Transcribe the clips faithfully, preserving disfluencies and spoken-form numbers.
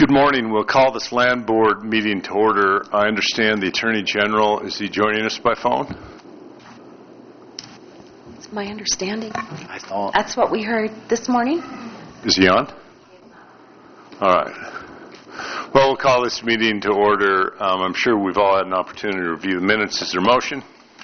Good morning. We'll call this land board meeting to order. I understand the Attorney General, is he joining us by phone? It's my understanding. I thought. That's what we heard this morning. Is he on? All right. Well, we'll call this meeting to order. Um, I'm sure we've all had an opportunity to review the minutes. Is there a motion?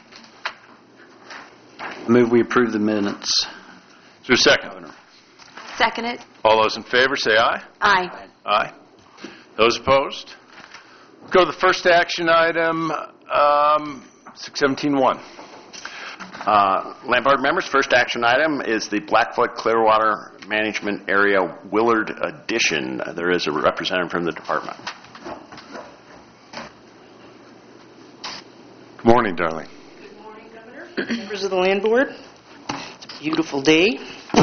Move we approve the minutes. Is there a second? Second it. All those in favor say aye. Aye. Aye. Those opposed? Go to the first action item, um, six seventeen one. Uh, Land Board members, first action item is the Blackfoot Clearwater Management Area Willard Addition. Uh, there is a representative from the department. Good morning, darling. Good morning, Governor. Members of the Land Board. It's a beautiful day.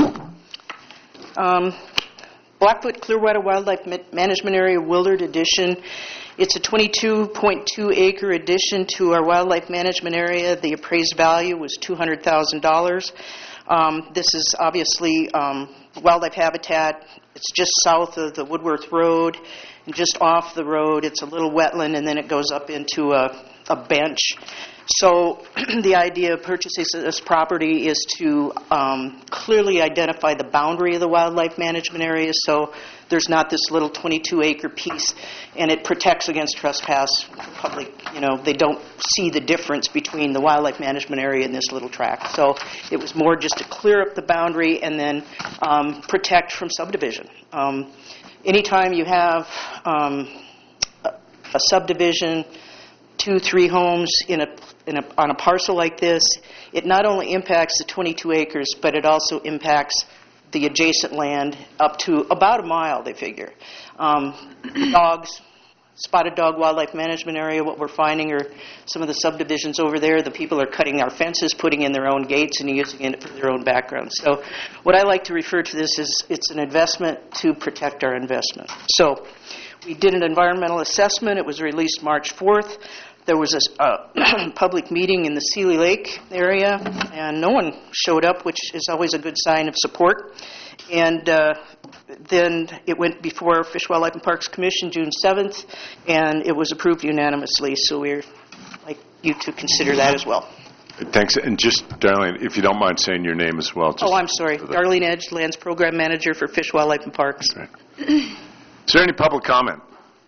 Um, Blackfoot Clearwater Wildlife Management Area Willard Addition. It's a twenty-two point two acre addition to our wildlife management area. The appraised value was two hundred thousand dollars. Um, this is obviously um, wildlife habitat. It's just south of the Woodworth Road, and just off the road it's a little wetland, and then it goes up into a, a bench. So the idea of purchasing this property is to um, clearly identify the boundary of the wildlife management area, so there's not this little twenty-two acre piece, and it protects against trespass. Public, you know, they don't see the difference between the wildlife management area and this little tract. So it was more just to clear up the boundary and then um, protect from subdivision. Um, anytime you have um, a, a subdivision, two, three homes in a, in a, on a parcel like this, it not only impacts the twenty-two acres, but it also impacts the adjacent land up to about a mile, they figure. Um, dogs, Spotted Dog Wildlife Management Area, what we're finding are some of the subdivisions over there. The people are cutting our fences, putting in their own gates, and using it for their own background. So what I like to refer to this is it's an investment to protect our investment. So we did an environmental assessment. It was released March fourth. There was a uh, public meeting in the Seeley Lake area, and no one showed up, which is always a good sign of support. And uh, then it went before Fish, Wildlife, and Parks Commission June seventh, and it was approved unanimously. So we'd like you to consider that as well. Thanks. And just, Darlene, if you don't mind saying your name as well. Just oh, I'm sorry. Darlene Edge, Lands Program Manager for Fish, Wildlife, and Parks. Right. Is there any public comment?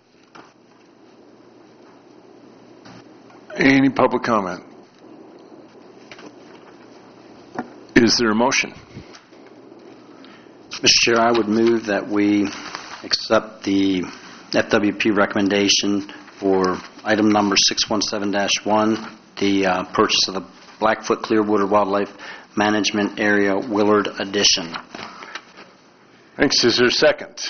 Any public comment? Is there a motion? Mister Chair, I would move that we accept the F W P recommendation for item number six one seven dash one, the uh, purchase of the Blackfoot Clearwater Wildlife Management Area Willard Addition. Thanks. Is there a second?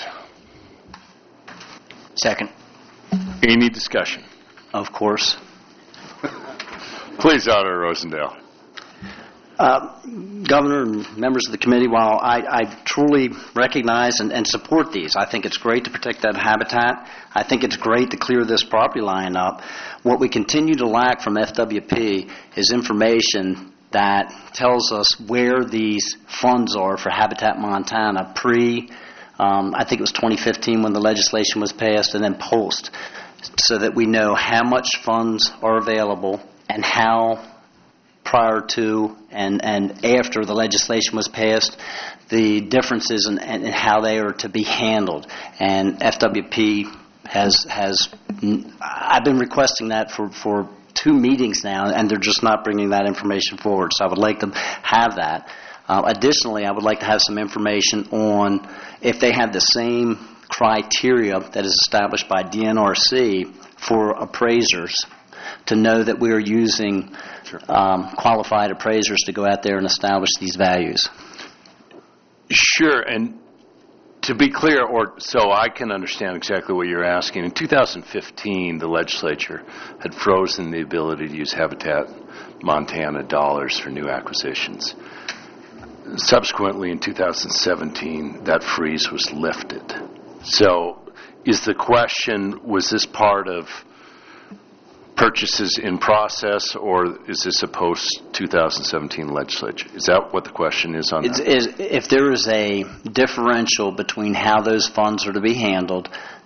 Second. Any discussion? Of course. Please, Auditor Rosendale. Uh, Governor and members of the committee, while I, I truly recognize and, and support these, I think it's great to protect that habitat. I think it's great to clear this property line up. What we continue to lack from F W P is information that tells us where these funds are for Habitat Montana pre, um, I think it was twenty fifteen when the legislation was passed, and then post, so that we know how much funds are available and how prior to and, and after the legislation was passed, the differences in, in how they are to be handled. And F W P has, has I've been requesting that for, for two meetings now, and they're just not bringing that information forward. So I would like to have that. Uh, additionally, I would like to have some information on if they have the same criteria that is established by D N R C for appraisers, to know that we are using um, qualified appraisers to go out there and establish these values. Sure, and to be clear, or so I can understand exactly what you're asking, in two thousand fifteen, the legislature had frozen the ability to use Habitat Montana dollars for new acquisitions. Subsequently, in two thousand seventeen, that freeze was lifted. So is the question, was this part of purchases in process, or is this a post-two thousand seventeen legislature? Is that what the question is on it's, that? Is, if there is a differential between how those funds are to be handled,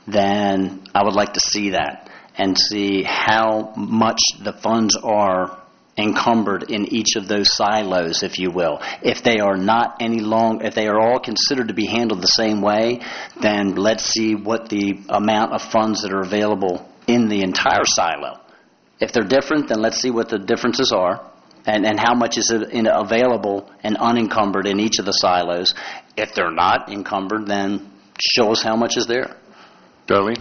then I would like to see that and see how much the funds are encumbered in each of those silos, if you will. If they are not any long, if they are all considered to be handled the same way, then let's see what the amount of funds that are available in the entire silo. If they're different, then let's see what the differences are and, and how much is in, available and unencumbered in each of the silos. If they're not encumbered, then show us how much is there. Darlene?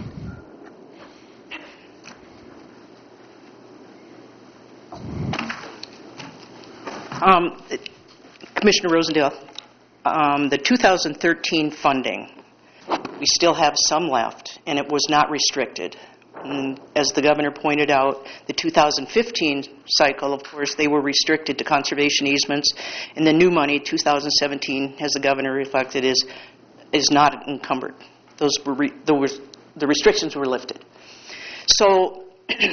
Um, Commissioner Rosendale, um, the two thousand thirteen funding, we still have some left, and it was not restricted. And as the governor pointed out, the two thousand fifteen cycle, of course, they were restricted to conservation easements, and the new money, two thousand seventeen, as the governor reflected, is is not encumbered. Those were re, those, the restrictions were lifted. So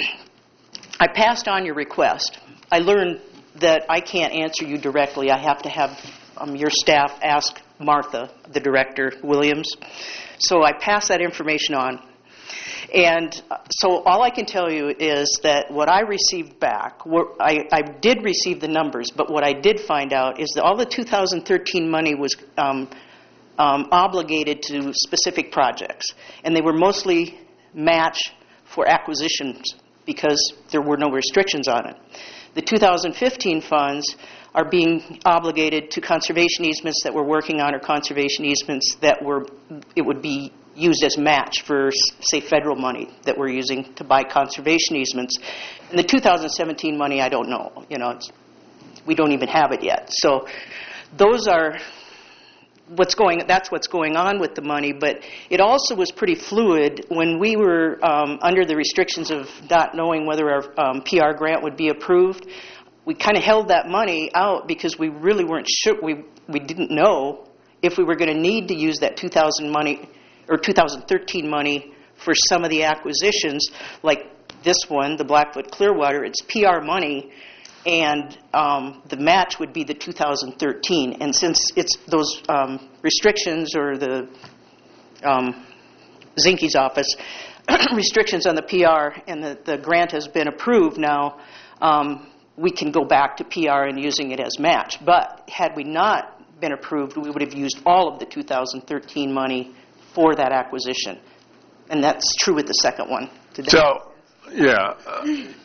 I passed on your request. I learned that I can't answer you directly. I have to have um, your staff ask Martha, the director, Williams. So I pass that information on. And uh, so all I can tell you is that what I received back, were, I, I did receive the numbers, but what I did find out is that all the two thousand thirteen money was um, um, obligated to specific projects. And they were mostly match for acquisitions because there were no restrictions on it. The two thousand fifteen funds are being obligated to conservation easements that we're working on or conservation easements that were, it would be used as match for, say, federal money that we're using to buy conservation easements. And the two thousand seventeen money, I don't know. You know, it's, we don't even have it yet. So those are what's going, that's what's going on with the money, but it also was pretty fluid when we were um, under the restrictions of not knowing whether our um, P R grant would be approved. We kind of held that money out because we really weren't sure, we, we didn't know if we were going to need to use that two thousand money or two thousand thirteen money for some of the acquisitions, like this one, the Blackfoot Clearwater. It's P R money, and um, the match would be the two thousand thirteen. And since it's those um, restrictions or the um, Zinke's office restrictions on the P R and the, the grant has been approved now, um, we can go back to P R and using it as match. But had we not been approved, we would have used all of the two thousand thirteen money for that acquisition. And that's true with the second one. Today. So, yeah. Uh,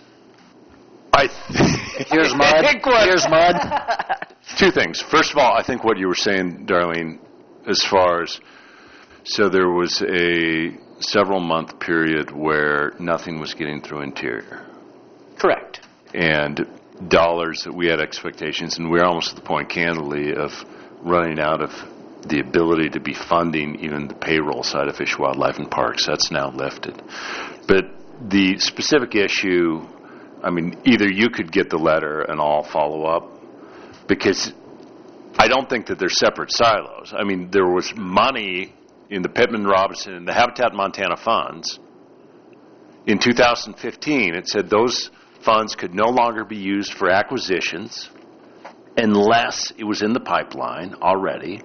I Here's mud. Here's mud. Two things. First of all, I think what you were saying, Darlene, as far as, so there was a several month period where nothing was getting through Interior. Correct. And dollars that we had expectations, and we're almost at the point, candidly, of running out of the ability to be funding even the payroll side of Fish, Wildlife, and Parks. That's now lifted. But the specific issue, I mean, either you could get the letter and I'll follow up, because I don't think that they're separate silos. I mean, there was money in the Pittman-Robertson and the Habitat Montana funds. In two thousand fifteen, it said those funds could no longer be used for acquisitions unless it was in the pipeline already.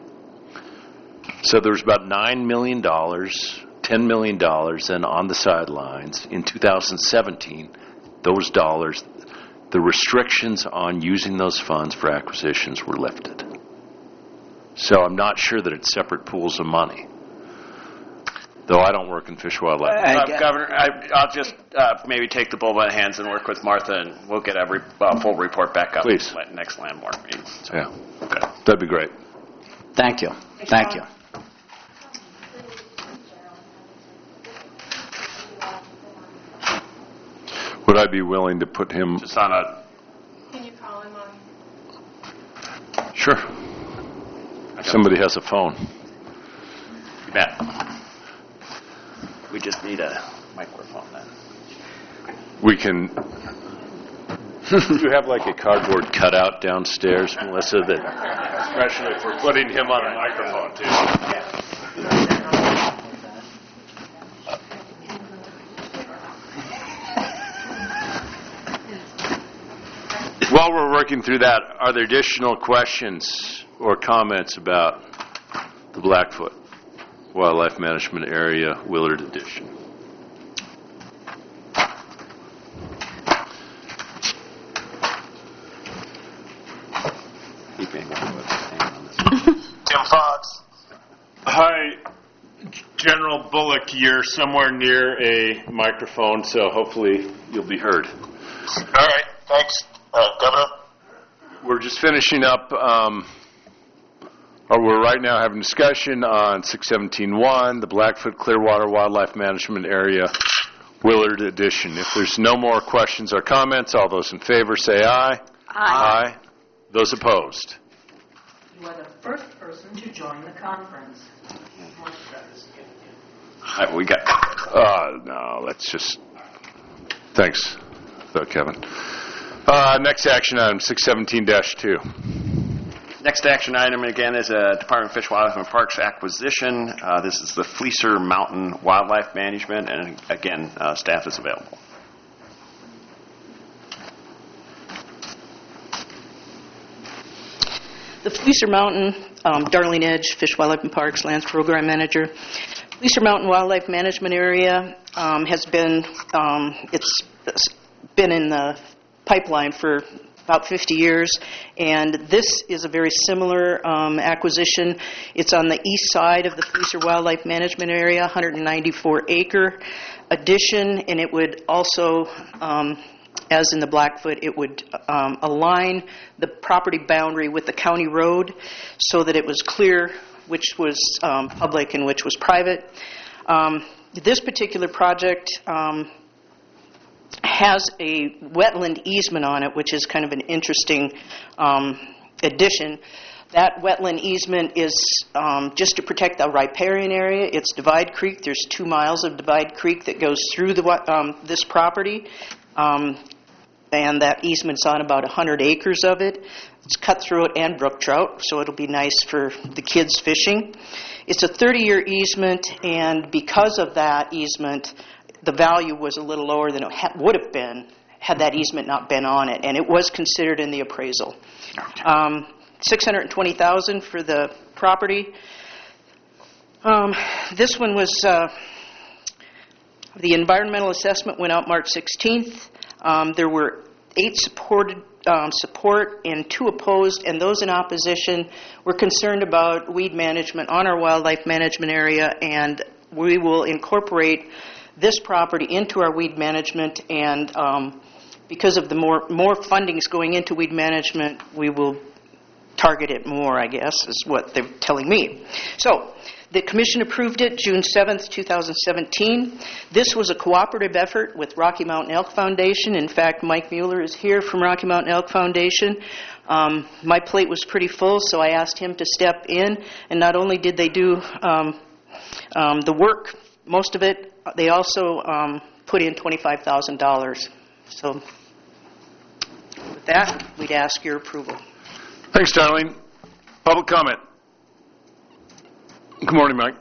So there was about nine million dollars, ten million dollars then on the sidelines. In two thousand seventeen, those dollars, the restrictions on using those funds for acquisitions were lifted. So I'm not sure that it's separate pools of money. Though I don't work in Fish, Wildlife. Uh, Governor, I, I'll just uh, maybe take the bull by the hands and work with Martha, and we'll get a re- uh, full report back up. Please. At next landmark meeting. So, Yeah, okay. that'd be great. Thank you. Thank you. Would I be willing to put him? Just on a. Can you call him on? Sure. Somebody has a phone. You bet. We just need a microphone then. We can. Do you have like a cardboard cutout downstairs, Melissa? That, especially if we're putting him on a microphone too. While we're working through that, are there additional questions or comments about the Blackfoot? Wildlife Management Area, Willard Addition. Tim Fox. Hi, General Bullock. You're somewhere near a microphone, so hopefully you'll be heard. All right, thanks, uh, Governor. We're just finishing up, um, or we're right now having discussion on six seventeen one, the Blackfoot Clearwater Wildlife Management Area, Willard Addition. If there's no more questions or comments, all those in favor say aye. Aye. Aye. Those opposed? You are the first person to join the conference. All right, we got. Uh, no, let's just, thanks, though, Kevin. Uh, next action item, six seventeen dash two. Next action item, again, is a Department of Fish, Wildlife, and Parks acquisition. Uh, this is the Fleecer Mountain Wildlife Management, and again, uh, staff is available. The Fleecer Mountain, um, Darling Edge, Fish, Wildlife, and Parks, Lands Program Manager. Fleecer Mountain Wildlife Management Area um, has been, um, it's been in the pipeline for about fifty years, and this is a very similar um, acquisition. It's on the east side of the Fleecer Wildlife Management Area, one hundred ninety-four acre addition, and it would also, um, as in the Blackfoot, it would um, align the property boundary with the county road so that it was clear which was um, public and which was private. Um, this particular project um, has a wetland easement on it, which is kind of an interesting um, addition. That wetland easement is um, just to protect the riparian area. It's Divide Creek. There's two miles of Divide Creek that goes through the um, this property. Um, and that easement's on about one hundred acres of it. It's cutthroat and brook trout, so it'll be nice for the kids fishing. It's a thirty-year easement, and because of that easement, the value was a little lower than it ha- would have been had that easement not been on it, and it was considered in the appraisal. Um, six hundred twenty thousand dollars for the property. Um, this one was, uh, the environmental assessment went out March sixteenth. Um, there were eight supported um, support and two opposed, and those in opposition were concerned about weed management on our wildlife management area, and we will incorporate this property into our weed management, and um, because of the more more fundings going into weed management, we will target it more, I guess, is what they're telling me. So the commission approved it June seventh, two thousand seventeen. This was a cooperative effort with Rocky Mountain Elk Foundation. In fact, Mike Mueller is here from Rocky Mountain Elk Foundation. Um, my plate was pretty full, so I asked him to step in, and not only did they do um, um, the work, most of it, they also um, put in twenty-five thousand dollars. So with that, we'd ask your approval. Thanks, Darlene. Public comment. Good morning, Mike.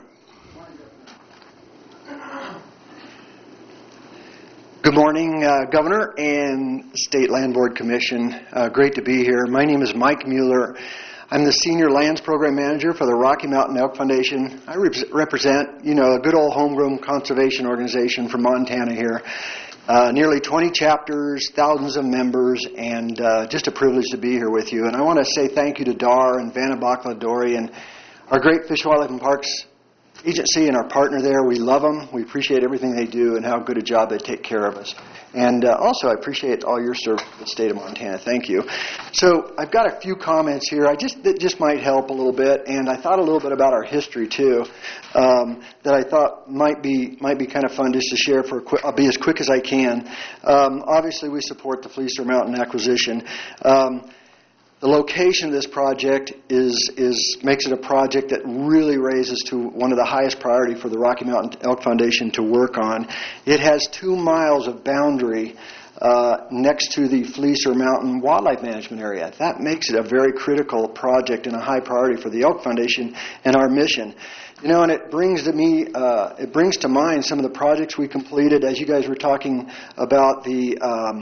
Good morning, uh, Governor and State Land Board Commission. Uh, great to be here. My name is Mike Mueller. I'm the Senior Lands Program Manager for the Rocky Mountain Elk Foundation. I rep- represent, you know, a good old homegrown conservation organization from Montana here. Uh, nearly twenty chapters, thousands of members, and uh, just a privilege to be here with you. And I want to say thank you to D A R and Vanna Bacla-Dory and our great Fish, Wildlife, and Parks agency and our partner there. We love them. We appreciate everything they do and how good a job they take care of us. And uh, also, I appreciate all your service to the state of Montana. Thank you. So I've got a few comments here. I just that just might help a little bit, and I thought a little bit about our history too. Um, that I thought might be might be kind of fun just to share. For a quick, I'll be as quick as I can. Um, obviously, we support the Fleecer Mountain acquisition. Um, The location of this project is is makes it a project that really raises to one of the highest priority for the Rocky Mountain Elk Foundation to work on. It has two miles of boundary uh, next to the Fleecer Mountain Wildlife Management Area. That makes it a very critical project and a high priority for the Elk Foundation and our mission. You know, and it brings to me, uh, it brings to mind some of the projects we completed, as you guys were talking about the um,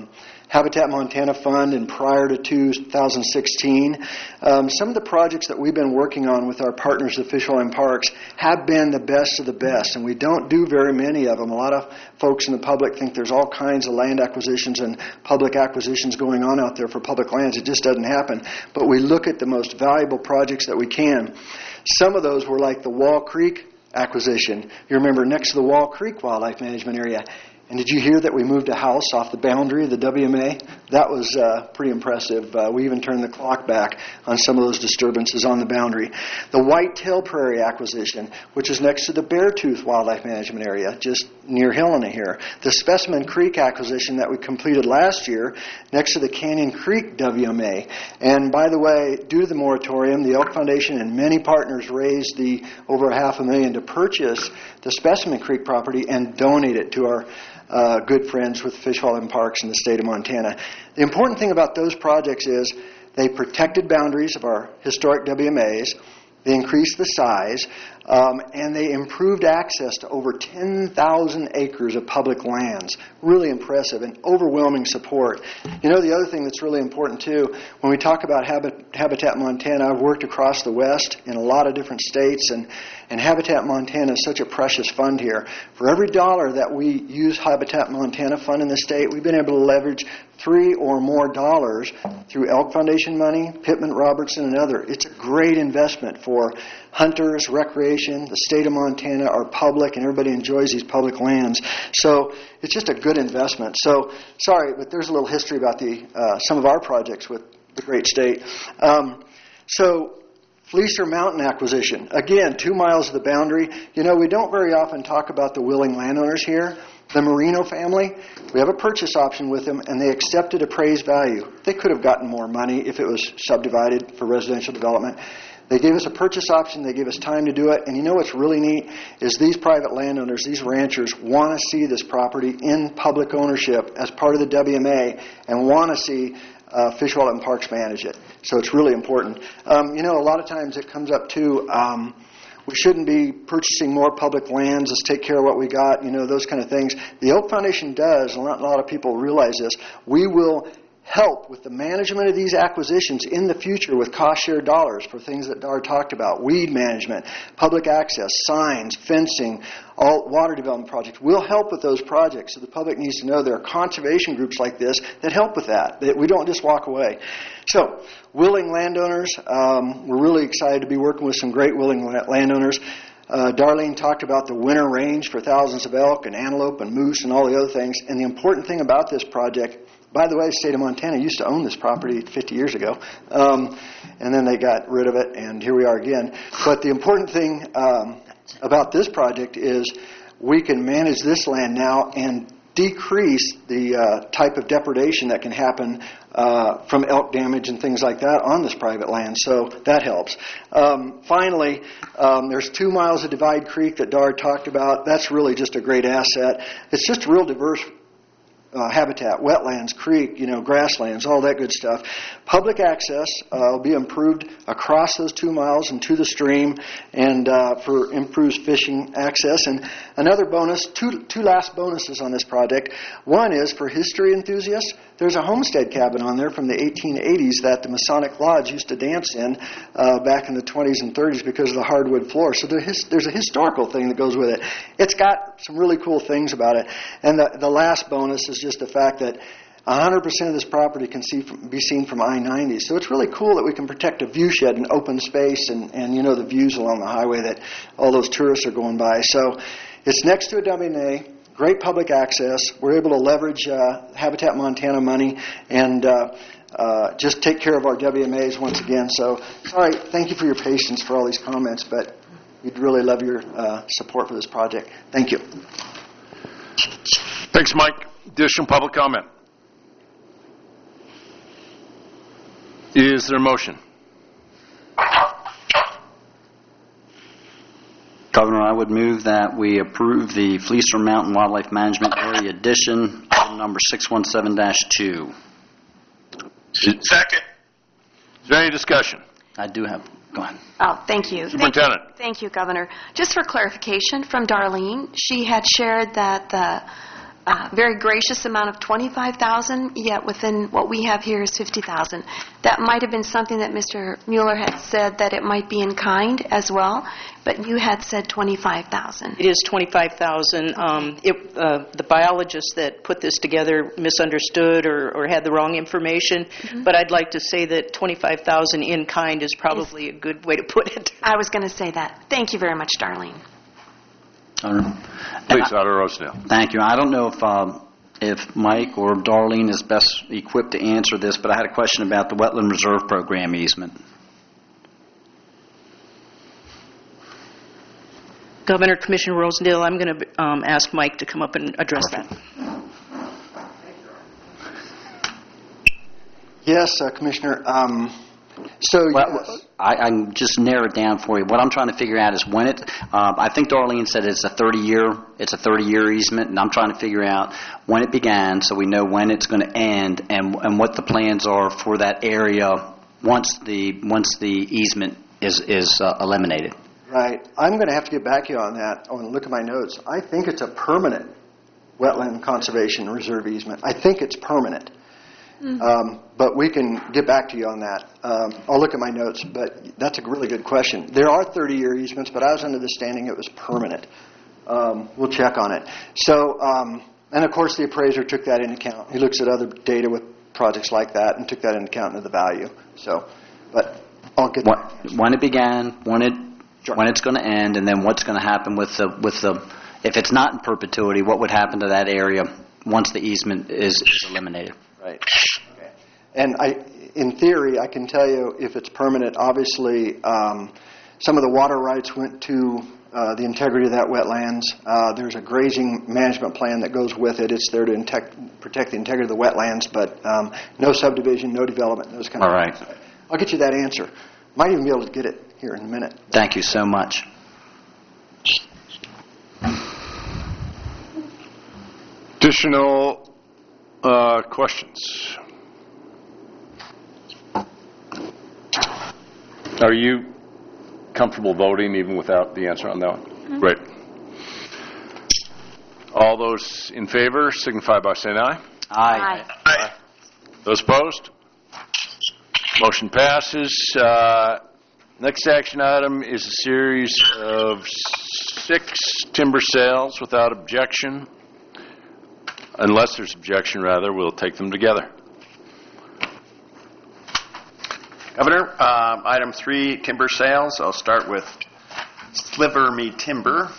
Habitat Montana Fund and prior to two thousand sixteen. Um, some of the projects that we've been working on with our partners at Fish, Oil, and Parks have been the best of the best, and we don't do very many of them. A lot of folks in the public think there's all kinds of land acquisitions and public acquisitions going on out there for public lands. It just doesn't happen. But we look at the most valuable projects that we can. Some of those were like the Wall Creek acquisition. You remember next to the Wall Creek Wildlife Management Area. And did you hear that we moved a house off the boundary of the W M A? That was uh, pretty impressive. Uh, we even turned the clock back on some of those disturbances on the boundary. The Whitetail Prairie acquisition, which is next to the Beartooth Wildlife Management Area, just near Helena here. The Specimen Creek acquisition that we completed last year, next to the Canyon Creek W M A. And by the way, due to the moratorium, the Elk Foundation and many partners raised the over a half a million to purchase the Specimen Creek property and donate it to our Uh, good friends with Fish, Oil, and Parks in the state of Montana. The important thing about those projects is they protected boundaries of our historic W M As, they increased the size, um, and they improved access to over ten thousand acres of public lands. Really impressive and overwhelming support. You know, the other thing that's really important, too, when we talk about Habit- Habitat Montana, I've worked across the West in a lot of different states, and, and Habitat Montana is such a precious fund here. For every dollar that we use Habitat Montana fund in the state, we've been able to leverage three or more dollars through Elk Foundation money, Pittman Robertson, and other. It's a great investment for hunters, recreation, the state of Montana, our public, and everybody enjoys these public lands. So it's just a good investment. So, sorry, but there's a little history about the uh, some of our projects with the great state. Um, so, Fleecer Mountain acquisition. Again, two miles of the boundary. You know, we don't very often talk about the willing landowners here. The Marino family, we have a purchase option with them, and they accepted appraised value. They could have gotten more money if it was subdivided for residential development. They gave us a purchase option. They gave us time to do it. And you know what's really neat is these private landowners, these ranchers, want to see this property in public ownership as part of the W M A and want to see uh, Fish, Wildlife, and Parks manage it. So it's really important. Um, you know, a lot of times it comes up to um, we shouldn't be purchasing more public lands. Let's take care of what we got, you know, those kind of things. The Oak Foundation does, and not a lot of people realize this. We will help with the management of these acquisitions in the future with cost-share dollars for things that Dar talked about, weed management, public access, signs, fencing, all water development projects. We'll help with those projects. So the public needs to know there are conservation groups like this that help with that, that we don't just walk away. So, willing landowners, um, we're really excited to be working with some great willing landowners. Uh, Darlene talked about the winter range for thousands of elk and antelope and moose and all the other things. And the important thing about this project, by the way, the state of Montana used to own this property fifty years ago, um, and then they got rid of it, and here we are again. But the important thing um, about this project is we can manage this land now and decrease the uh, type of depredation that can happen uh, from elk damage and things like that on this private land. So that helps. Um, finally, um, there's two miles of Divide Creek that Dar talked about. That's really just a great asset. It's just real diverse Uh, habitat, wetlands, creek, you know, grasslands, all that good stuff. Public access uh, will be improved across those two miles and to the stream, and uh, for improved fishing access. And another bonus, two two last bonuses on this project. One is for history enthusiasts. There's a homestead cabin on there from the eighteen eighties that the Masonic Lodge used to dance in uh, back in the twenties and thirties because of the hardwood floor. So there his, there's a historical thing that goes with it. It's got some really cool things about it. And the, the last bonus is just the fact that one hundred percent of this property can see from, be seen from I ninety. So it's really cool that we can protect a viewshed and open space and, and, you know, the views along the highway that all those tourists are going by. So it's next to a W M A. Great public access. We're able to leverage uh, Habitat Montana money and uh, uh, just take care of our W M As once again. So, sorry, thank you for your patience for all these comments, but we'd really love your uh, support for this project. Thank you. Thanks, Mike. Additional public comment. Is there a motion? Governor, I would move that we approve the Fleecer Mountain Wildlife Management Area Addition, item number six one seven dash two. Second. Is there any discussion? I do have, go ahead. Oh, thank you. Superintendent. Thank you, thank you, Governor. Just for clarification from Darlene, she had shared that the uh, very gracious amount of twenty-five thousand dollars, yet within what we have here is fifty thousand dollars. That might have been something that Mister Mueller had said, that it might be in kind as well, but you had said twenty-five thousand dollars. It is twenty-five thousand dollars. Um, it, uh, the biologist that put this together misunderstood or, or had the wrong information, Mm-hmm. but I'd like to say that twenty-five thousand dollars in kind is probably a good way to put it. I was going to say that. Thank you very much, Darlene. Please, Otter Rosedale. Thank you. I don't know if um, if Mike or Darlene is best equipped to answer this, but I had a question about the Wetland Reserve Program easement. Governor, Commissioner Rosendale, I'm going to um, ask Mike to come up and address that. Yes, uh, Commissioner. Um, so, Well, yes. I, I can just narrow it down for you. What I'm trying to figure out is when it. Um, I think Darlene said it's a thirty-year. It's a thirty-year easement, and I'm trying to figure out when it began, so we know when it's going to end, and and what the plans are for that area once the once the easement is is uh, eliminated. Right. I'm going to have to get back to you on that. I want to look at my notes. I think it's a permanent wetland conservation reserve easement. I think it's permanent. Mm-hmm. Um, but we can get back to you on that. Um, I'll look at my notes, but that's a really good question. There are thirty-year easements, but I was under the standing it was permanent. Um, we'll check on it. So, um, and of course the appraiser took that into account. He looks at other data with projects like that and took that into account into the value. So, but I'll get When, that. when it began, when it Sure. when it's going to end, and then what's going to happen with the with the if it's not in perpetuity, what would happen to that area once the easement is, is eliminated? Right. Okay. And I, in theory, I can tell you if it's permanent, obviously um, some of the water rights went to uh, the integrity of that wetlands. Uh, there's a grazing management plan that goes with it. It's there to intec- protect the integrity of the wetlands, but um, no subdivision, no development, those kind All of right. things. I'll get you that answer. Might even be able to get it here in a minute. Thank you so much. Additional uh, questions? Are you comfortable voting even without the answer on that one? Mm-hmm. Great. All those in favor signify by saying aye. Aye. Aye. Those opposed? Motion passes. Uh, next action item is a series of six timber sales without objection. Unless there's objection, rather, we'll take them together. Governor, um, item three, timber sales. I'll start with Sliver Me Timber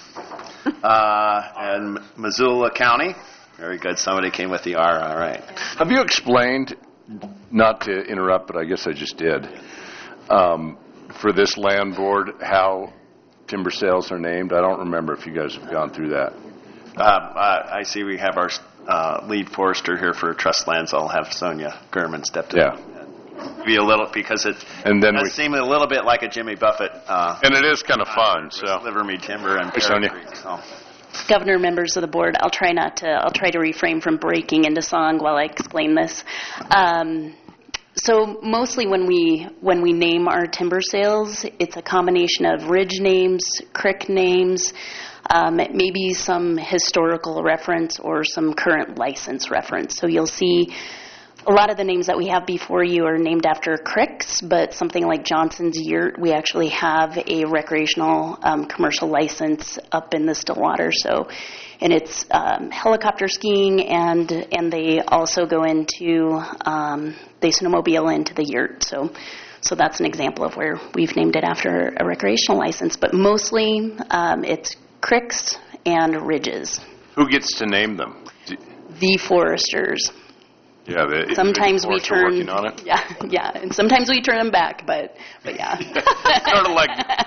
uh, in Missoula County. Very good. Somebody came with the R. All right. Have you explained, not to interrupt, but I guess I just did, um, for this land board how timber sales are named? I don't remember if you guys have gone through that. Uh, uh, I see we have our uh, lead forester here for trust lands. I'll have Sonia Gurman step in. Yeah. Be a little, because it And then does we, seem a little bit like a Jimmy Buffett. Uh, and it is kind of fun, so. Sliver Me Timber and Hey, Sonia. Creek. So. Governor, members of the board, I'll try not to, I'll try to refrain from breaking into song while I explain this. Um, so mostly when we, when we name our timber sales, it's a combination of ridge names, creek names, um, maybe some historical reference or some current license reference. So you'll see a lot of the names that we have before you are named after creeks, but something like Johnson's Yurt, we actually have a recreational um, commercial license up in the Stillwater. So, and it's um, helicopter skiing, and and they also go into um, they snowmobile into the yurt. So, so that's an example of where we've named it after a recreational license. But mostly, um, it's creeks and ridges. Who gets to name them? Do- The foresters. Yeah, the, Sometimes the we forester turn, working on it. yeah, yeah, and sometimes we turn them back, but, but yeah. Sort of like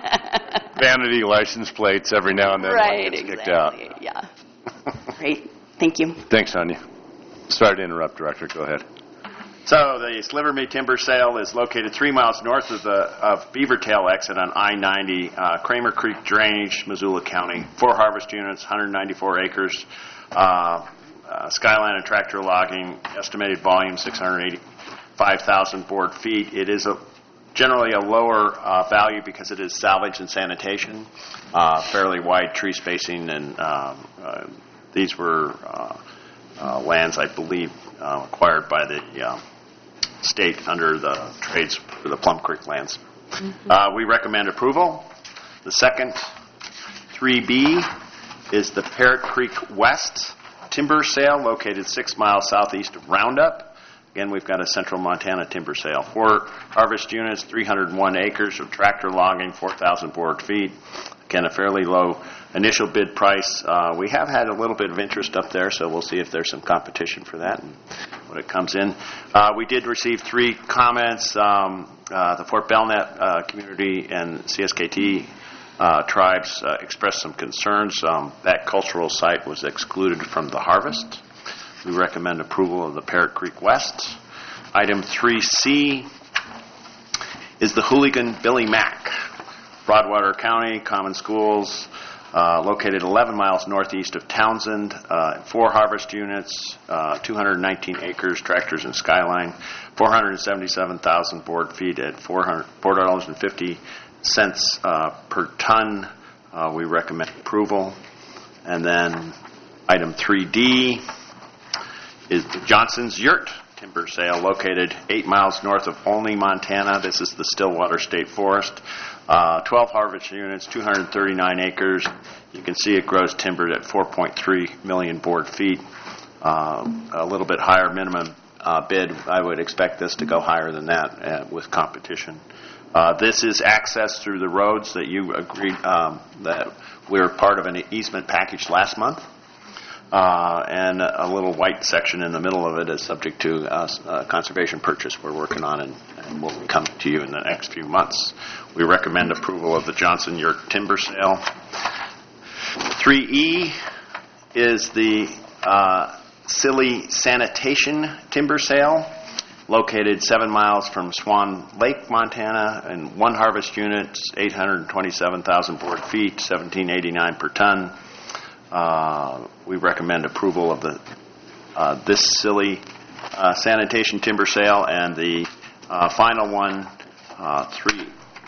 vanity license plates every now and then. Right, one gets kicked exactly, out. yeah. Great, thank you. Thanks, Sonia. Sorry to interrupt, Director. Go ahead. So the Sliver Me Timber sale is located three miles north of the of Beavertail exit on I ninety, uh, Kramer Creek Drainage, Missoula County. Four harvest units, one hundred ninety-four acres. Uh, uh, Skyline and tractor logging, estimated volume six hundred eighty-five thousand board feet. It is a generally a lower uh, value because it is salvage and sanitation. Uh, fairly wide tree spacing, and um, uh, these were uh, uh, lands, I believe, uh, acquired by the uh, state under the trades for the Plum Creek lands. Mm-hmm. Uh, we recommend approval. The second, three B, is the Parrot Creek West timber sale located six miles southeast of Roundup. Again, we've got a central Montana timber sale. Four harvest units, three hundred one acres of tractor logging, four thousand board feet. Again, a fairly low initial bid price. Uh, we have had a little bit of interest up there, so we'll see if there's some competition for that and when it comes in. Uh, we did receive three comments. Um, uh, the Fort Belknap uh, community and C S K T uh, tribes uh, expressed some concerns. Um, that cultural site was excluded from the harvest. We recommend approval of the Parrot Creek West. Item three C is the Hooligan Billy Mack, Broadwater County, Common Schools, uh, located eleven miles northeast of Townsend, uh, four harvest units, uh, two hundred nineteen acres, tractors and skyline, four hundred seventy-seven thousand board feet at four dollars and fifty cents uh, per ton. Uh, we recommend approval. And then item three D is the Johnson's Yurt timber sale, located eight miles north of Olney, Montana. This is the Stillwater State Forest. Uh, twelve harvest units, two hundred thirty-nine acres. You can see it grows timber at four point three million board feet. Uh, a little bit higher minimum uh, bid. I would expect this to go higher than that uh, with competition. Uh, this is access through the roads that you agreed um, that we were part of an easement package last month. Uh, and a little white section in the middle of it is subject to uh, uh, conservation purchase we're working on and, and will come to you in the next few months. We recommend approval of the Johnson Yurt timber sale. three E is the uh, Silly Sanitation timber sale, located seven miles from Swan Lake, Montana, and one harvest unit, eight hundred twenty-seven thousand board feet, seventeen eighty-nine per ton. Uh, we recommend approval of the uh, this Silly uh, Sanitation timber sale. And the uh, final one, uh, three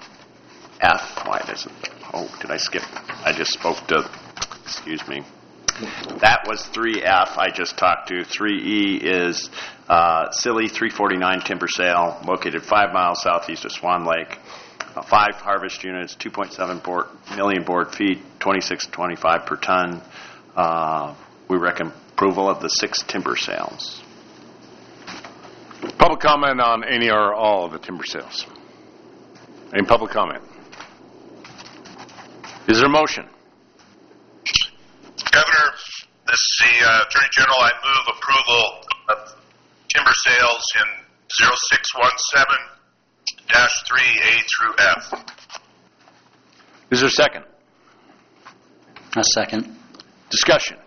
F. Why does it? Oh, did I skip? I just spoke to. Excuse me. That was three F. I just talked to. three E is uh, Silly three forty-nine timber sale, located five miles southeast of Swan Lake. Uh, five harvest units, two point seven board, million board feet, twenty-six twenty-five per ton. Uh, we recommend approval of the six timber sales. Public comment on any or all of the timber sales? Any public comment? Is there a motion? Governor, this is the uh, Attorney General. I move approval of timber sales in zero six one seven dash three A through F. Is there a second? A second. Discussion.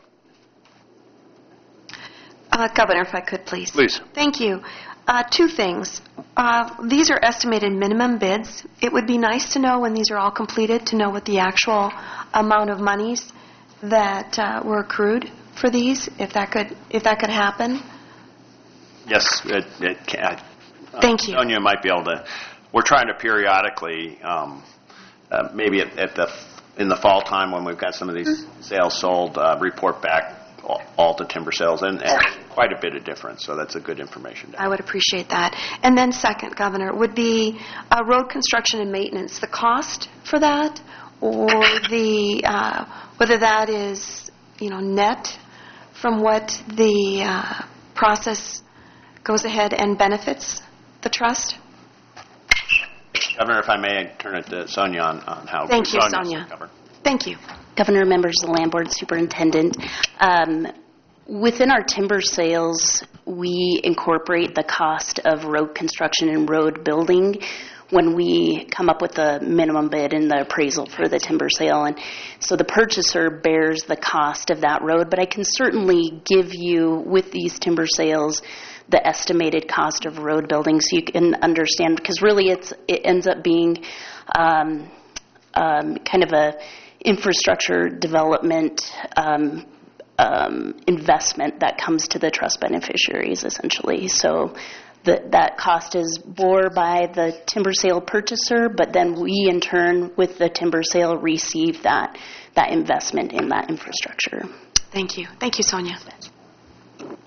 Uh, Governor, if I could, please. Please. Thank you. Uh, two things. Uh, these are estimated minimum bids. It would be nice to know when these are all completed to know what the actual amount of monies that uh, were accrued for these, if that could if that could happen. Yes, it, it can. Uh, Thank you. Sonia might be able to. We're trying to periodically, um, uh, maybe at, at the in the fall time when we've got some of these sales sold, uh, report back all, all the timber sales, and, and quite a bit of difference. So that's a good information to have. I would appreciate that. And then second, Governor, would be uh, road construction and maintenance, the cost for that, or the uh, whether that is, you know, net from what the uh, process goes ahead and benefits the trust. Governor, if I may, I turn it to Sonia on, on how. Thank you, Sonia's Sonia. covered. Thank you. Governor, members of the Land Board, Superintendent, um, within our timber sales, we incorporate the cost of road construction and road building when we come up with the minimum bid and the appraisal for the timber sale. And so the purchaser bears the cost of that road, but I can certainly give you, with these timber sales, the estimated cost of road building so you can understand, because really it's it ends up being um, um, kind of a infrastructure development um, um, investment that comes to the trust beneficiaries, essentially. So the, that cost is bore by the timber sale purchaser, but then we, in turn, with the timber sale, receive that, that investment in that infrastructure. Thank you. Thank you, Sonia.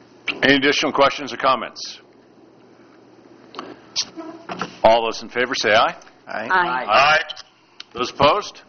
Any additional questions or comments? All those in favor say aye. Aye. Aye. Those opposed?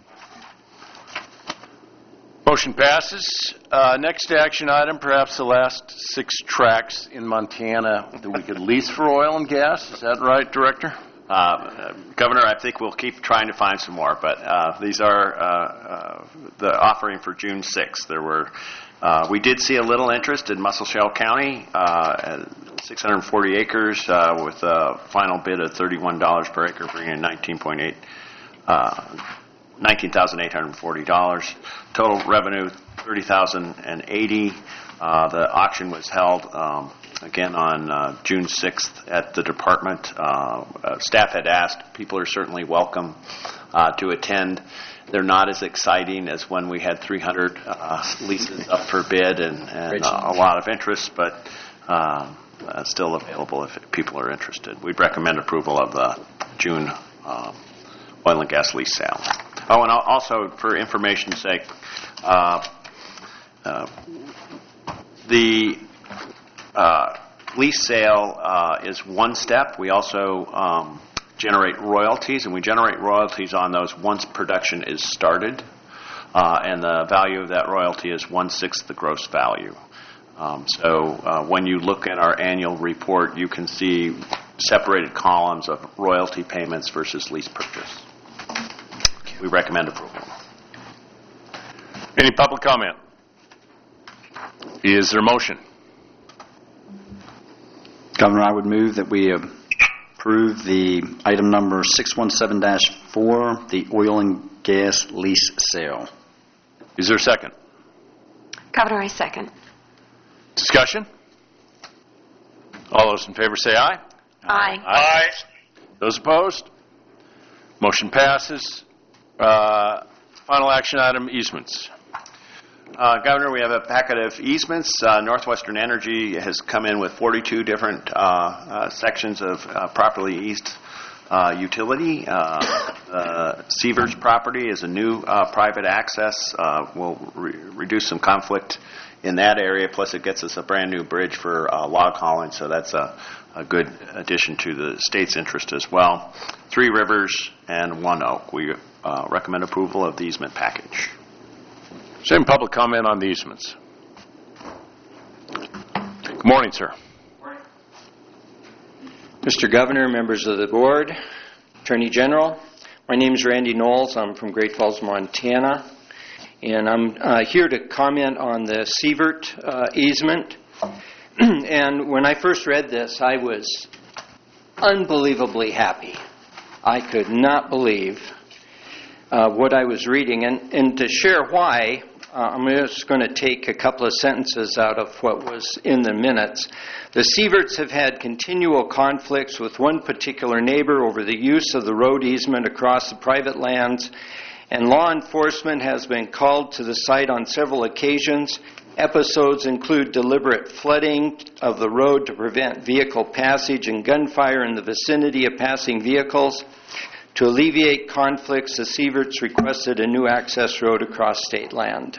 Motion passes. Uh, next action item, perhaps the last six tracks in Montana that we could lease for oil and gas. Is that right, Director? Uh, Governor, I think we'll keep trying to find some more, but uh, these are uh, uh, the offering for June sixth. There were, uh, we did see a little interest in Musselshell County, uh, at six hundred forty acres, uh, with a final bid of thirty-one dollars per acre, bringing in nineteen point eight, uh, nineteen thousand eight hundred forty dollars. Total revenue thirty thousand eighty. Uh, the auction was held um, again on uh, June sixth at the department. Uh, uh, staff had asked. People are certainly welcome uh, to attend. They're not as exciting as when we had three hundred uh, leases up for bid and, and uh, a lot of interest, but um, uh, still available if people are interested. We'd recommend approval of the June uh, oil and gas lease sale. Oh, and also for information's sake, uh, uh, the uh, lease sale uh, is one step. We also um, generate royalties, and we generate royalties on those once production is started, uh, and the value of that royalty is one-sixth the gross value. Um, so uh, when you look at our annual report, you can see separated columns of royalty payments versus lease purchase. We recommend approval. Any public comment? Is there a motion? Governor, I would move that we approve the item number six one seven dash four, the oil and gas lease sale. Is there a second? Governor, I second. Discussion? All those in favor say aye. Aye. Aye. Those opposed? Motion passes. Uh, final action item, easements. Uh, Governor, we have a packet of easements. Uh, Northwestern Energy has come in with forty-two different uh, uh, sections of uh, properly eased uh, utility. Uh, uh, Seavers property is a new uh, private access. Uh, will re- reduce some conflict in that area, plus it gets us a brand new bridge for uh, log hauling, so that's a, a good addition to the state's interest as well. Three Rivers and One Oak. We uh, recommend approval of the easement package. Same public comment on the easements. Good morning, sir. Mister Governor, members of the board, Attorney General, my name is Randy Knowles. I'm from Great Falls, Montana, and I'm uh, here to comment on the Sievert uh, easement. And when I first read this, I was unbelievably happy. I could not believe uh, what I was reading. And, and to share why, Uh, I'm just going to take a couple of sentences out of what was in the minutes. The Sieverts have had continual conflicts with one particular neighbor over the use of the road easement across the private lands, and law enforcement has been called to the site on several occasions. Episodes include deliberate flooding of the road to prevent vehicle passage and gunfire in the vicinity of passing vehicles. To alleviate conflicts, the Sieverts requested a new access road across state land.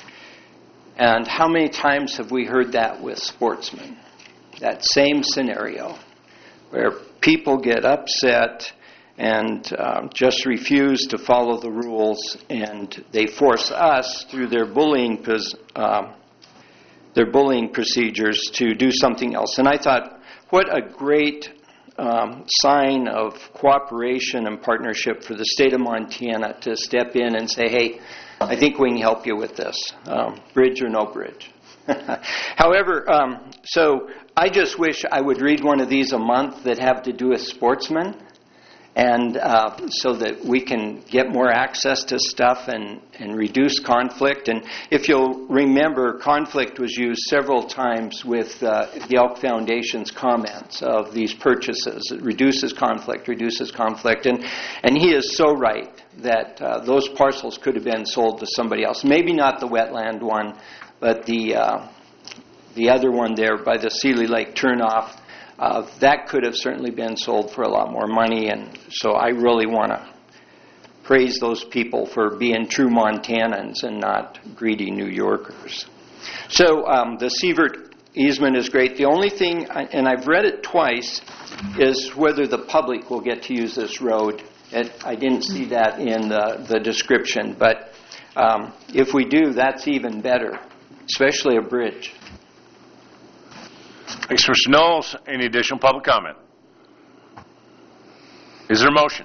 And how many times have we heard that with sportsmen? That same scenario, where people get upset and um, just refuse to follow the rules, and they force us through their bullying, pos- uh, their bullying procedures to do something else. And I thought, what a great Um, sign of cooperation and partnership for the state of Montana to step in and say, hey, I think we can help you with this, um, bridge or no bridge. However, um, so I just wish I would read one of these a month that have to do with sportsmen, and uh, so that we can get more access to stuff and, and reduce conflict. And if you'll remember, conflict was used several times with uh, the Elk Foundation's comments of these purchases. It reduces conflict, reduces conflict. And, and he is so right that uh, those parcels could have been sold to somebody else. Maybe not the wetland one, but the, uh, the other one there by the Seeley Lake turnoff. Uh, that could have certainly been sold for a lot more money, and so I really want to praise those people for being true Montanans and not greedy New Yorkers. So um, the Sievert easement is great. The only thing, and I've read it twice, is whether the public will get to use this road. It, I didn't see that in the, the description, but um, if we do, that's even better, especially a bridge. Thanks, Mister Knowles. Any additional public comment? Is there a motion?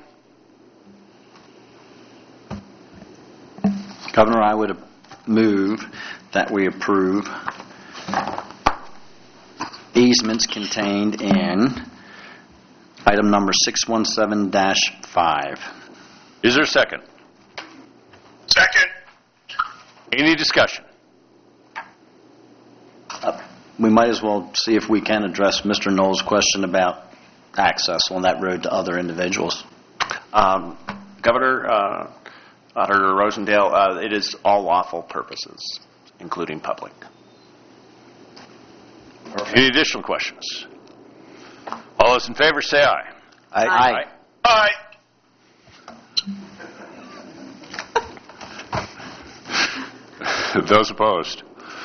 Governor, I would move that we approve easements contained in item number six one seven dash five. Is there a second? Second. Any discussion? Uh, we might as well see if we can address Mister Knowles' question about access on that road to other individuals. Um, Governor, uh, Auditor Rosendale, uh, it is all lawful purposes, including public. Perfect. Any additional questions? All those in favor say aye. Aye. Aye. Aye. Those opposed?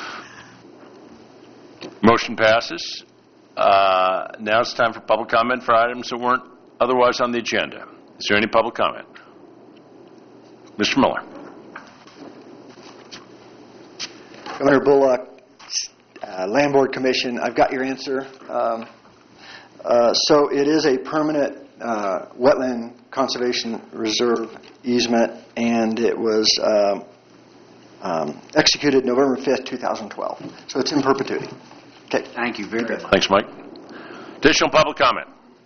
Motion passes. Uh, now it's time for public comment for items that weren't otherwise on the agenda. Is there any public comment? Mister Miller. Governor Bullock, uh, Land Board Commission, I've got your answer. Um, uh, so it is a permanent uh, wetland conservation reserve easement, and it was um, um, executed November fifth, two thousand twelve. So it's in perpetuity. Okay. Thank you very much. Thanks, Mike. Additional public comment?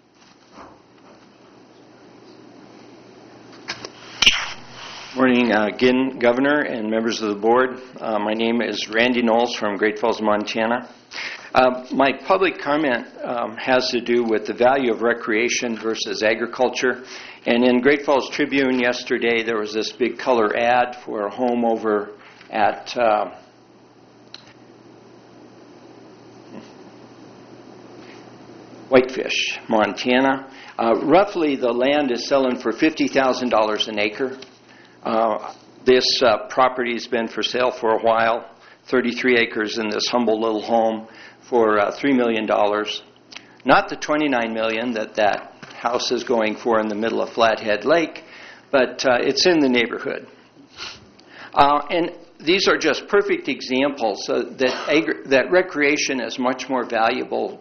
Morning, uh, again, Governor and members of the board. Uh, my name is Randy Knowles from Great Falls, Montana. Uh, my public comment um, has to do with the value of recreation versus agriculture. And in Great Falls Tribune yesterday, there was this big color ad for a home over at uh, Whitefish, Montana. Uh, roughly, the land is selling for fifty thousand dollars an acre. Uh, this uh, property's been for sale for a while, thirty-three acres in this humble little home for uh, three million dollars. Not the twenty-nine million dollars that that house is going for in the middle of Flathead Lake, but uh, it's in the neighborhood. Uh, and these are just perfect examples uh, that, agri- that recreation is much more valuable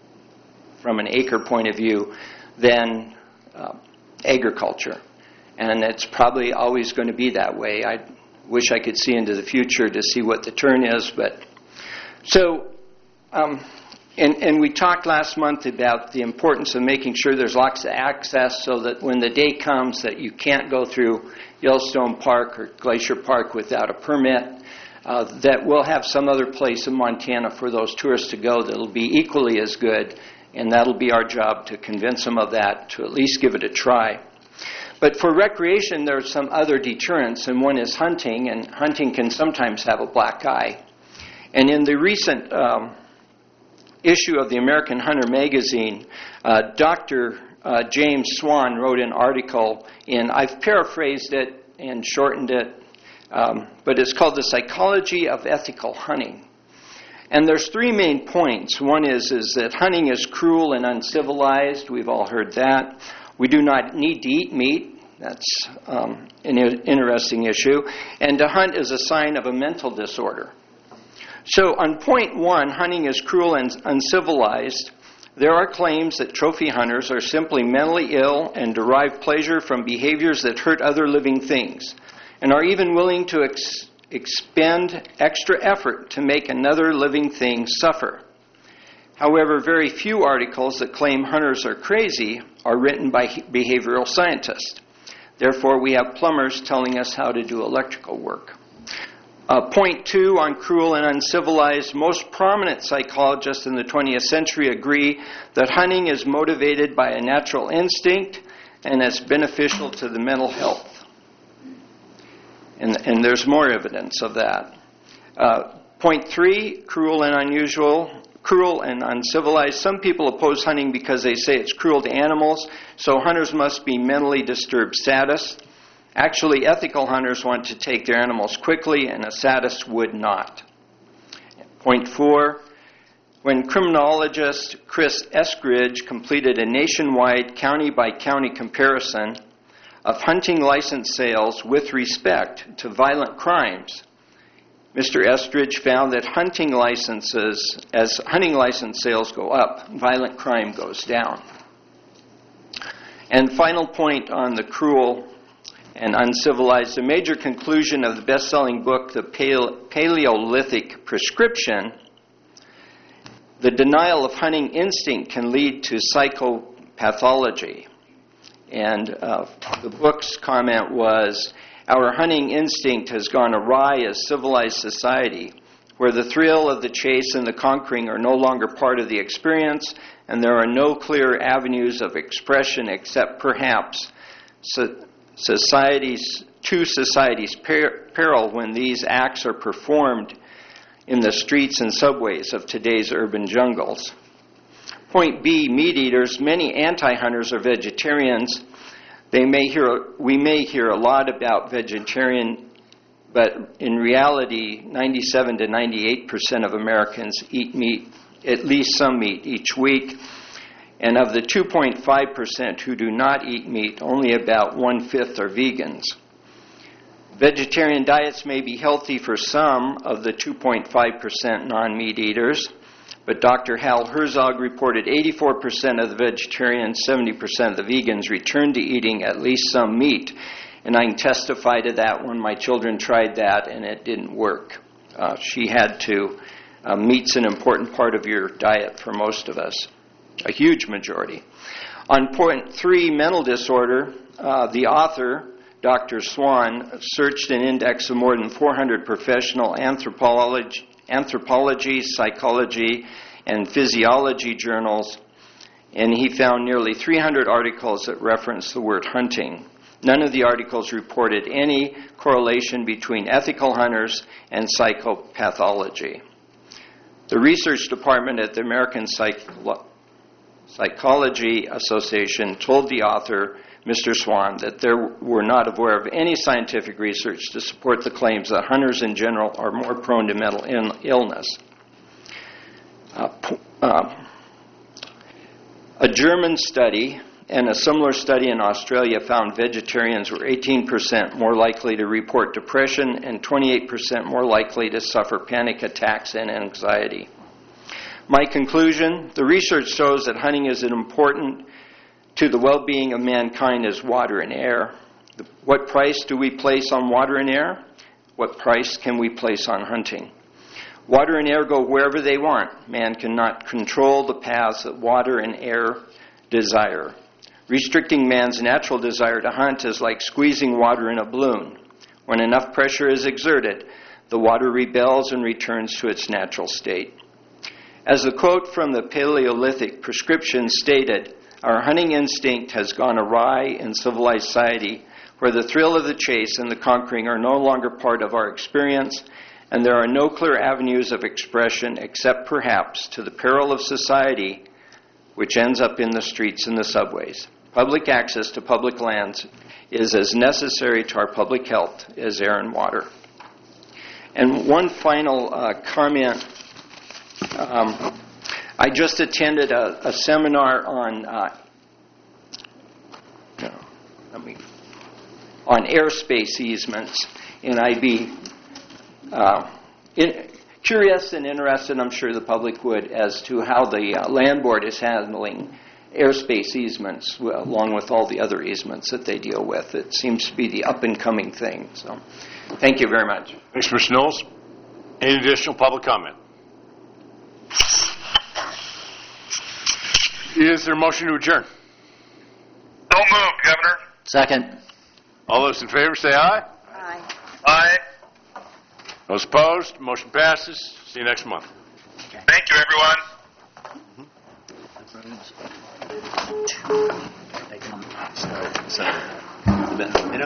from an acre point of view than uh, agriculture. And it's probably always going to be that way. I wish I could see into the future to see what the turn is. But so, um, and, and we talked last month about the importance of making sure there's lots of access so that when the day comes that you can't go through Yellowstone Park or Glacier Park without a permit, uh, that we'll have some other place in Montana for those tourists to go that'll be equally as good. And that'll be our job to convince them of that, to at least give it a try. But for recreation, there's some other deterrents, and one is hunting, and hunting can sometimes have a black eye. And in the recent um, issue of the American Hunter magazine, uh, Doctor Uh, James Swan wrote an article, and I've paraphrased it and shortened it, um, but it's called The Psychology of Ethical Hunting. And there's three main points. One is, is that hunting is cruel and uncivilized. We've all heard that. We do not need to eat meat. That's um, an interesting issue. And to hunt is a sign of a mental disorder. So on point one, hunting is cruel and uncivilized. There are claims that trophy hunters are simply mentally ill and derive pleasure from behaviors that hurt other living things, and are even willing to ex- expend extra effort to make another living thing suffer. However, very few articles that claim hunters are crazy are written by behavioral scientists. Therefore, we have plumbers telling us how to do electrical work. Uh, point two on cruel and uncivilized. Most prominent psychologists in the twentieth century agree that hunting is motivated by a natural instinct and is beneficial to the mental health. And, and there's more evidence of that. Uh, point three, cruel and unusual, cruel and uncivilized. Some people oppose hunting because they say it's cruel to animals, so hunters must be mentally disturbed sadists. Actually, ethical hunters want to take their animals quickly, and a sadist would not. Point four, when criminologist Chris Eskridge completed a nationwide county-by-county comparison of hunting license sales with respect to violent crimes, Mister Eskridge found that hunting licenses, as hunting license sales go up, violent crime goes down. And final point on the cruel and uncivilized, a major conclusion of the best-selling book, The Paleolithic Prescription, the denial of hunting instinct can lead to psychopathology. And uh, the book's comment was, our hunting instinct has gone awry as civilized society, where the thrill of the chase and the conquering are no longer part of the experience, and there are no clear avenues of expression except perhaps so society's, to society's per- peril when these acts are performed in the streets and subways of today's urban jungles. Point B, meat eaters. Many anti-hunters are vegetarians. They may hear, we may hear a lot about vegetarian, but in reality, ninety-seven to ninety-eight percent of Americans eat meat, at least some meat, each week. And of the two point five percent who do not eat meat, only about one-fifth are vegans. Vegetarian diets may be healthy for some of the two point five percent non-meat eaters, but Doctor Hal Herzog reported eighty-four percent of the vegetarians, seventy percent of the vegans returned to eating at least some meat. And I can testify to that when my children tried that and it didn't work. Uh, she had to. Uh, meat's an important part of your diet for most of us, a huge majority. On point three, mental disorder, uh, the author, Doctor Swan, searched an index of more than four hundred professional anthropology, anthropology, psychology, and physiology journals, and he found nearly three hundred articles that reference the word hunting. None of the articles reported any correlation between ethical hunters and psychopathology. The research department at the American Psycho- Psychology Association told the author, Mister Swan, that they were not aware of any scientific research to support the claims that hunters in general are more prone to mental in- illness. Uh, uh, a German study and a similar study in Australia found vegetarians were eighteen percent more likely to report depression and twenty-eight percent more likely to suffer panic attacks and anxiety. My conclusion, the research shows that hunting is an important to the well-being of mankind as water and air. What price do we place on water and air? What price can we place on hunting? Water and air go wherever they want. Man cannot control the paths that water and air desire. Restricting man's natural desire to hunt is like squeezing water in a balloon. When enough pressure is exerted, the water rebels and returns to its natural state. As the quote from the Paleolithic Prescription stated, our hunting instinct has gone awry in civilized society, where the thrill of the chase and the conquering are no longer part of our experience, and there are no clear avenues of expression except perhaps to the peril of society, which ends up in the streets and the subways. Public access to public lands is as necessary to our public health as air and water. And one final uh, comment. Um, I just attended a, a seminar on uh, no, let me, on airspace easements, and I'd be uh, in, curious and interested, I'm sure the public would, as to how the uh, land board is handling airspace easements, along with all the other easements that they deal with. It seems to be the up-and-coming thing. So, thank you very much. Thanks, Mister Knowles. Any additional public comment? Is there a motion to adjourn? So moved, Governor. Second. All those in favor say aye. Aye. Aye. Those opposed, motion passes. See you next month. Thank you, everyone. They come, so, so,